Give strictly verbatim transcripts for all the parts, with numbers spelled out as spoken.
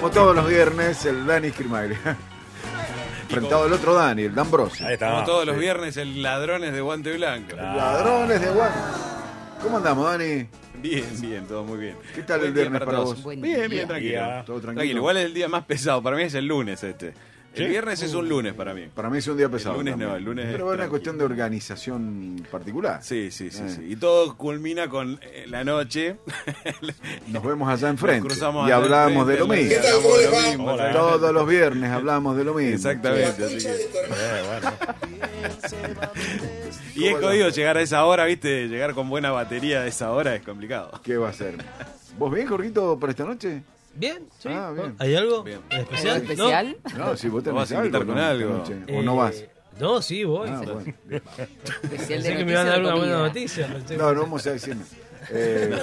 Como todos los viernes, el Dani Scrimaile. Enfrentado al otro Dani, el D'Ambrosio. Ahí está. Como todos los Sí. viernes, el Ladrones de Guante Blanco. Ladrones de guante. ¿Cómo andamos, Dani? Bien, bien, todo muy bien. ¿Qué tal Buen el día viernes para todos. vos? Buen Bien, día. bien, tranquilo. Día. ¿Todo tranquilo? Tranquilo, igual es el día más pesado. Para mí es el lunes este. El ¿Sí? viernes es un lunes para mí. Para mí es un día pesado. El lunes también. no, el lunes es Pero es una tranquilo. cuestión de organización particular. Sí, sí, sí, Eh. sí. Y todo culmina con eh, la noche. Nos vemos allá enfrente. Nos cruzamos Y allá hablamos de lo enfrente, mismo. hablamos de lo mismo, Hola. exactamente. Todos los viernes hablamos de lo mismo. Exactamente, así que. Eh, bueno. Y es jodido llegar a esa hora, ¿viste? Llegar con buena batería a esa hora es complicado. ¿Qué va a ser? ¿Vos bien, Jorgito, para esta noche? Bien, sí. Ah, bien. ¿Hay algo Bien. en especial? ¿Algo especial? No, si vos ¿Lo vas tenés a invitar algo, con ¿no? algo? Esta noche. ¿no? ¿O no vas? Eh, No, sí, voy. Ah, bueno. Especial Pensé de que me iban a dar una noticias de buena comida. noticia. no sé. No, no vamos a decir. Eh,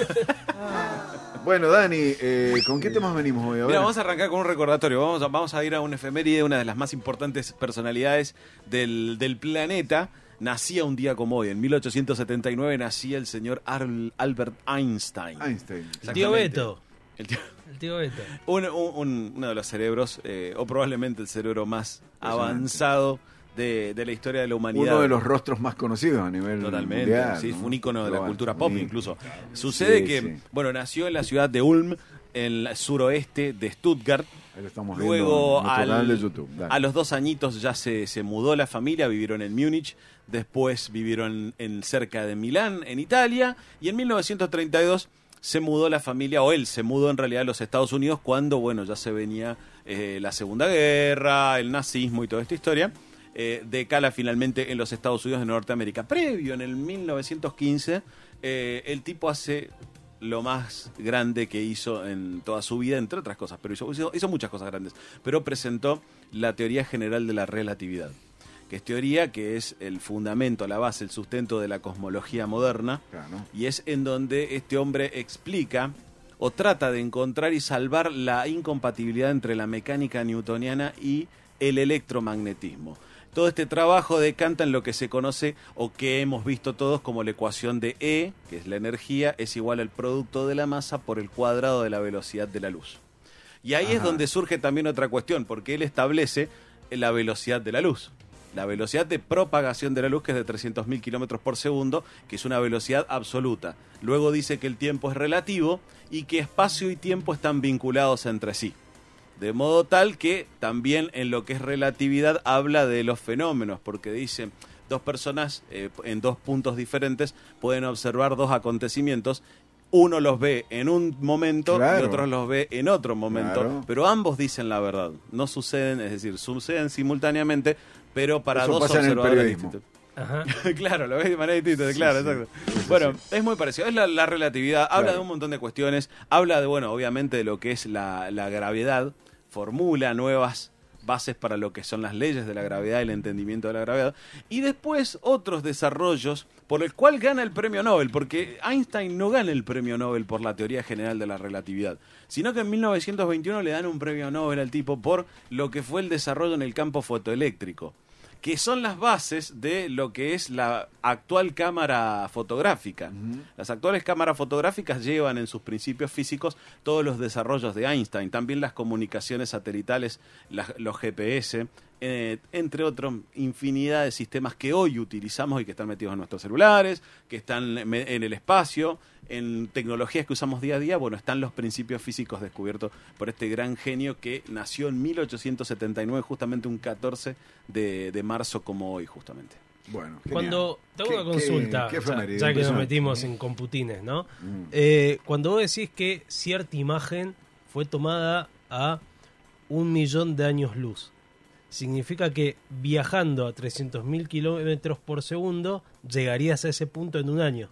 bueno, Dani, eh, ¿con qué temas venimos hoy? A ver. Mira, vamos a arrancar con un recordatorio. Vamos a, vamos a ir a una efeméride, una de las más importantes personalidades del, del planeta. Nacía un día como hoy, en mil ochocientos setenta y nueve nacía el señor Ar- Albert Einstein. Einstein. El tío Exactamente. Beto. El tío- El tío Beto. un- un- un- uno de los cerebros, eh, o probablemente el cerebro más avanzado de, de la historia de la humanidad. Uno de los rostros más conocidos a nivel Totalmente, mundial, sí, ¿no? fue un ícono de la Global, cultura pop un ícono. incluso. Sucede Sí, que, sí. bueno, nació en la ciudad de Ulm, en el suroeste de Stuttgart. Ahí lo estamos Luego, viendo en nuestro canal al- de YouTube. Dale. a los dos añitos ya se, se mudó la familia, vivieron en Múnich, después vivieron en cerca de Milán, en Italia, y en mil novecientos treinta y dos se mudó la familia, o él se mudó en realidad a los Estados Unidos cuando, bueno, ya se venía eh, la Segunda Guerra, el nazismo y toda esta historia. Eh, decala finalmente en los Estados Unidos de Norteamérica. Previo, en el mil novecientos quince, eh, el tipo hace lo más grande que hizo en toda su vida, entre otras cosas, pero hizo, hizo, hizo muchas cosas grandes, pero presentó la teoría general de la relatividad, que es teoría que es el fundamento, la base, el sustento de la cosmología moderna, Claro, ¿no? y es en donde este hombre explica o trata de encontrar y salvar la incompatibilidad entre la mecánica newtoniana y el electromagnetismo. Todo este trabajo decanta en lo que se conoce o que hemos visto todos como la ecuación de E, que es la energía, es igual al producto de la masa por el cuadrado de la velocidad de la luz. Y ahí es Ajá. donde surge también otra cuestión, porque él establece la velocidad de la luz. La velocidad de propagación de la luz, que es de trescientos mil kilómetros por segundo, que es una velocidad absoluta. Luego dice que el tiempo es relativo y que espacio y tiempo están vinculados entre sí. De modo tal que también en lo que es relatividad habla de los fenómenos, porque dice, dos personas eh, en dos puntos diferentes pueden observar dos acontecimientos. Uno los ve en un momento Claro. y otros los ve en otro momento, Claro. pero ambos dicen la verdad. No suceden, es decir, suceden simultáneamente, pero para Eso dos pasa en el observadores periodismo. distintos. Ajá. Claro, lo ves de manera distinta, claro, sí. exacto. Eso Bueno, sí. es muy parecido. Es la, la relatividad, habla Claro. de un montón de cuestiones, habla de, bueno, obviamente de lo que es la, la gravedad, formula nuevas bases para lo que son las leyes de la gravedad y el entendimiento de la gravedad, y después otros desarrollos por el cual gana el premio Nobel, porque Einstein no gana el premio Nobel por la teoría general de la relatividad, sino que en mil novecientos veintiuno le dan un premio Nobel al tipo por lo que fue el desarrollo en el campo fotoeléctrico, que son las bases de lo que es la actual cámara fotográfica. Las actuales cámaras fotográficas llevan en sus principios físicos todos los desarrollos de Einstein, también las comunicaciones satelitales, las- los G P S, eh, entre otros, infinidad de sistemas que hoy utilizamos y que están metidos en nuestros celulares, que están me- en el espacio, en tecnologías que usamos día a día. Bueno, están los principios físicos descubiertos por este gran genio que nació en mil ochocientos setenta y nueve, justamente un catorce de, de marzo como hoy, justamente. Bueno, genial. Cuando tengo ¿Qué- una consulta, qué- qué ya- efeméride? ya, que nos Impresionante. metimos en computines, ¿no? Mm. Eh, cuando vos decís que cierta imagen fue tomada a un millón de años luz, significa que viajando a trescientos mil kilómetros por segundo llegarías a ese punto en un año.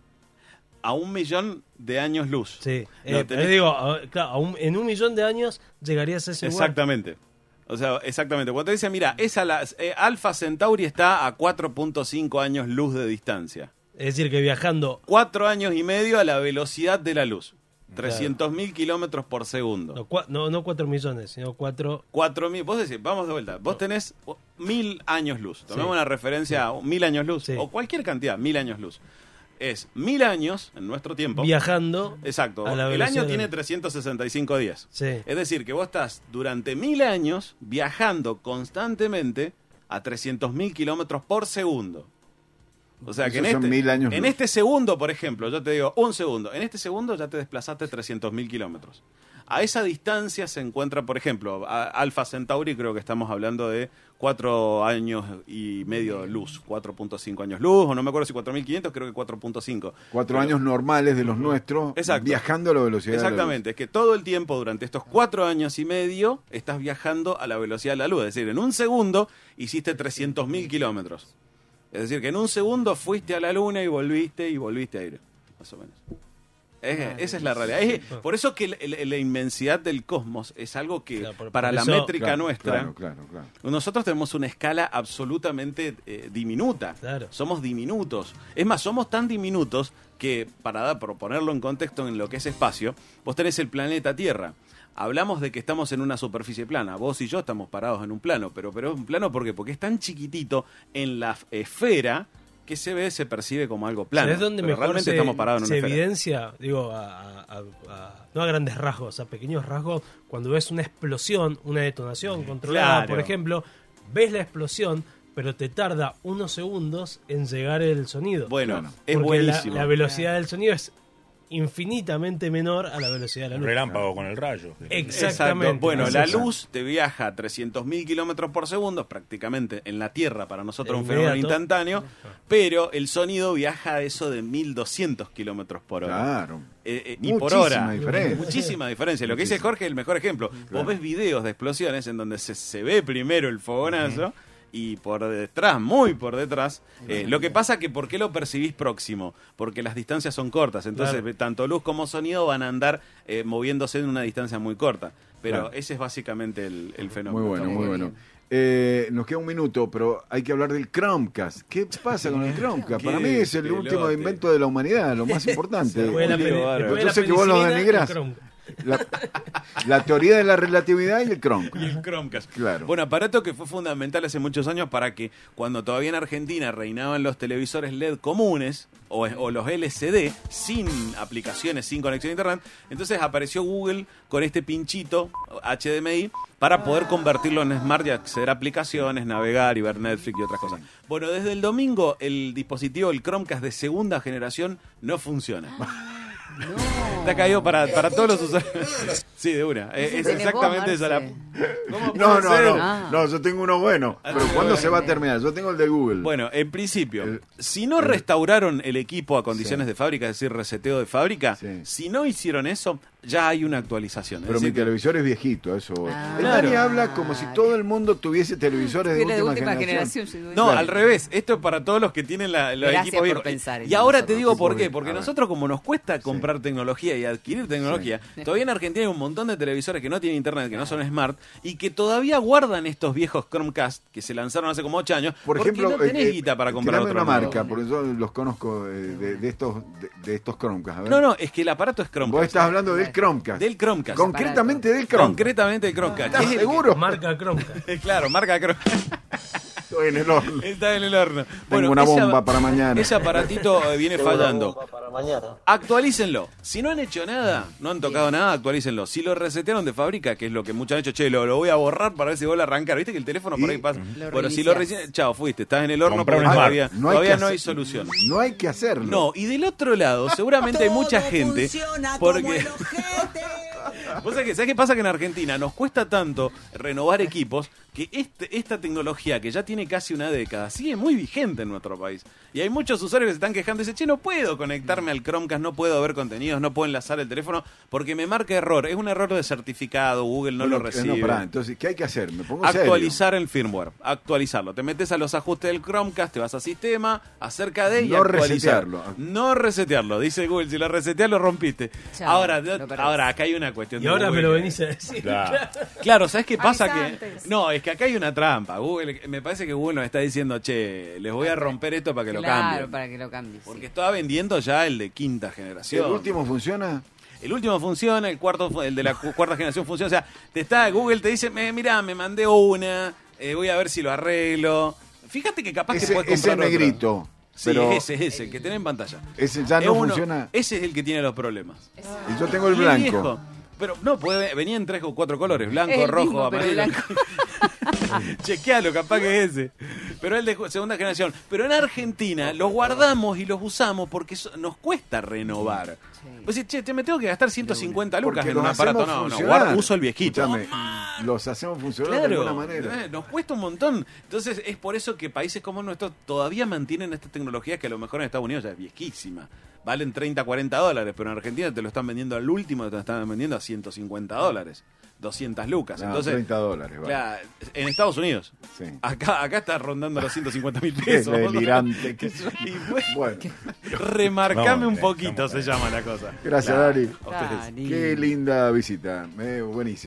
A un millón de años luz. Sí, No, eh, tenés- te digo, a- claro, a un- en un millón de años llegarías a ese lugar. Exactamente. O sea, exactamente. Cuando te dice, mira, esa la, eh, Alpha Centauri está a cuatro punto cinco años luz de distancia. Es decir, que viajando, Cuatro años y medio a la velocidad de la luz. trescientos mil kilómetros por segundo. no, cua- no, no cuatro millones, sino cuatro... Cuatro mil, vos decís, vamos de vuelta, vos tenés mil años luz, tomemos Sí. una referencia a mil años luz, Sí. o cualquier cantidad, mil años luz. es mil años en nuestro tiempo. Viajando. Exacto. a la El velocidad año de tiene la- trescientos sesenta y cinco días. Sí. Es decir, que vos estás durante mil años viajando constantemente a trescientos mil kilómetros por segundo. O sea que en Esos son este, mil años en luz. este segundo, por ejemplo, yo te digo un segundo, en este segundo ya te desplazaste trescientos mil kilómetros. A esa distancia se encuentra, por ejemplo, a- Alpha Centauri, creo que estamos hablando de cuatro años y medio luz, cuatro punto cinco años luz, o no me acuerdo si cuatro mil quinientos, creo que cuatro punto cinco. Cuatro Pero- años normales de los nuestros, Exacto. viajando a la velocidad de la luz. Exactamente, es que todo el tiempo durante estos cuatro años y medio estás viajando a la velocidad de la luz. Es decir, en un segundo hiciste trescientos mil kilómetros. Es decir, que en un segundo fuiste a la luna y volviste y volviste a ir, más o menos. Es- Ah, esa es la realidad. Es- por eso que el- el- la inmensidad del cosmos es algo que Claro, por- para por la eso- métrica Claro, nuestra... Claro, claro, claro. Nosotros tenemos una escala absolutamente eh, diminuta. Claro. Somos diminutos. Es más, somos tan diminutos que, para dar, por ponerlo en contexto en lo que es espacio, vos tenés el planeta Tierra. Hablamos de que estamos en una superficie plana. Vos y yo estamos parados en un plano. Pero, pero es un plano ¿por qué? Porque es tan chiquitito en la esfera que se ve, se percibe como algo plano. ¿Sabés dónde Pero mejor realmente se, estamos parados en se una esfera. evidencia? Digo, a, a- a- no a grandes rasgos, a pequeños rasgos, cuando ves una explosión, una detonación controlada, Claro. por ejemplo, ves la explosión, pero te tarda unos segundos en llegar el sonido. Bueno, Claro. es Porque buenísimo. La, la velocidad del sonido es infinitamente menor a la velocidad de la Un luz. relámpago con el rayo. Exactamente. Exacto. Bueno, Es la eso. luz te viaja a trescientos mil kilómetros por segundo, prácticamente en la Tierra, para nosotros un Inmediato. fenómeno instantáneo, pero el sonido viaja a eso de mil doscientos kilómetros por hora. Claro. Eh, eh, y por Muchísima hora. diferencia. Muchísima diferencia. Lo que dice Muchísima. Jorge es el mejor ejemplo. Vos ves videos de explosiones en donde se, se ve primero el fogonazo. Y por detrás, muy por detrás, eh, lo que pasa que ¿por qué lo percibís próximo? Porque las distancias son cortas, entonces Claro. tanto luz como sonido van a andar eh, moviéndose en una distancia muy corta. Pero Claro. ese es básicamente el, el fenómeno. Muy bueno, Está muy bien. bueno. Eh, nos queda un minuto, pero hay que hablar del Chromecast. ¿Qué pasa con el Chromecast? Qué Para mí es el pelote. último invento de la humanidad, lo más importante. Después de la, Muy peni- bárbaro. después de Yo la sé que vos lo penicilina, denigrás. el Chromecast. La, la teoría de la relatividad y el Chromecast. Y el Chromecast. Claro. Bueno, aparato que fue fundamental hace muchos años para que cuando todavía en Argentina reinaban los televisores L E D comunes o, o los L C D sin aplicaciones, sin conexión a internet, entonces apareció Google con este pinchito H D M I para poder convertirlo en Smart y acceder a aplicaciones, navegar y ver Netflix y otras cosas. Bueno, desde el domingo el dispositivo, el Chromecast de segunda generación, no funciona. Está caído para, para todos los usuarios. Sí, de una. Eh, Ese Es tenés exactamente vos, esa la... Marce. ¿Cómo No, puede no, ser? no, Ah. no, yo tengo uno bueno. Pero ¿cuándo se va a terminar? Yo tengo el de Google. Bueno, en principio, El- si no restauraron el equipo a condiciones Sí. de fábrica, es decir, reseteo de fábrica, Sí. si no hicieron eso, ya hay una actualización. Es Pero mi decir, que- televisor es viejito, eso. Ah. El Dani Claro. habla como si todo el mundo tuviese televisores de Era última, de última generación. generación. No, Claro. al revés. Esto es para todos los que tienen la, los Gracias equipos por viejos. pensar en Y ahora nosotros. te digo por Porque- qué. Porque a ver. nosotros, como nos cuesta comprar tecnología y adquirir tecnología, todavía en Argentina hay un montón de televisores que no tienen internet, que no son smart, y que todavía guardan estos viejos Chromecast que se lanzaron hace como ocho años. Por porque ejemplo, no tenés eh, guita para eh, comprar tirame otro una nuevo. marca, porque yo los conozco eh, de, de estos de, de estos Chromecast. A ver. No, no, es que el aparato es Chromecast. Vos estás hablando del Chromecast. Del Chromecast. Concretamente del Chromecast. Concretamente el Chromecast. ¿Estás Es el- seguro? Marca Chromecast. Claro, marca Chromecast. Estoy en el horno. Está en el horno. Tengo una ese- bomba para mañana. Ese aparatito eh, viene Tengo una fallando. bomba para mañana. Actualícenlo. Si no han hecho nada, no han tocado nada, actualícenlo. Si lo resetearon de fábrica, que es lo que muchos han hecho, che, lo, lo voy a borrar para ver si vuelve a arrancar. ¿Viste que el teléfono por Y- ahí pasa? Lo Bueno, si lo reiniciás. recién, chao, fuiste, estás en el horno Comprá porque un Smart. todavía, No hay, todavía que no hay hacer- solución. No hay que hacerlo. No, y del otro lado, seguramente hay mucha gente. Porque. ¿Vos sabés qué, ¿sabés qué pasa? Que en Argentina nos cuesta tanto renovar equipos que este, esta tecnología, que ya tiene casi una década, sigue muy vigente en nuestro país. Y hay muchos usuarios que se están quejando y dicen, che, no puedo conectarme al Chromecast, no puedo ver contenidos, no puedo enlazar el teléfono porque me marca error. Es un error de certificado, Google no Bueno, lo eh, recibe. No, pará, entonces, ¿qué hay que hacer? Me pongo serio. Actualizar el firmware, actualizarlo. Te metes a los ajustes del Chromecast, te vas a sistema, acerca de y No actualizar. resetearlo. No resetearlo, dice Google. Si lo reseteas, lo rompiste. Chao, ahora, lo perdés. ahora, acá hay una cuestión Y de ahora me Google lo que- venís a decir. Claro. Claro, ¿sabes qué pasa? Avisa Que antes. no, es que acá hay una trampa. Google, me parece que Google nos está diciendo, che, les voy a romper esto para que lo Claro, cambien. para que lo cambies. Porque sí. estaba vendiendo ya el de quinta ¿El generación. último funciona? El último funciona, el cuarto, fu- el de la cu- cuarta generación funciona. O sea, te está, Google te dice, me, mirá, me mandé una, eh, voy a ver si lo arreglo. Fíjate que capaz que Ese, puedes ese comprar otro. negrito. Sí, pero ese es ese, el que tenés en pantalla. ese ya Es no uno- funciona. Ese es el que tiene los problemas. Y yo tengo el Y es blanco. viejo. Pero no, puede, venía en tres o cuatro colores, blanco, Es el rojo, mismo, pero amarillo. blanco. Chequealo, capaz que es ese. Pero es de ju- segunda generación. Pero en Argentina los guardamos y los usamos porque so- nos cuesta renovar. Pues decís, che, te me tengo que gastar ciento cincuenta lucas Porque en un los aparato. hacemos No, no, funcionar. guarda- uso el viejito. Escúchame, los hacemos funcionar de Claro, alguna manera. eh, nos cuesta un montón. Entonces es por eso que países como el nuestro todavía mantienen esta tecnología que a lo mejor en Estados Unidos ya es viejísima. Valen treinta, cuarenta dólares, pero en Argentina te lo están vendiendo al último, te lo están vendiendo a ciento cincuenta dólares. doscientas lucas. No, Entonces, treinta dólares. Vale. claro, en Estados Unidos. Sí. Acá, acá está rondando los ciento cincuenta mil Qué pesos. delirante. que- Y bueno, Bueno, remarcame No, un eh, poquito, estamos se bien. llama la cosa. gracias, Nah, Dari. a ustedes. Dani. Qué linda visita. Eh, buenísimo.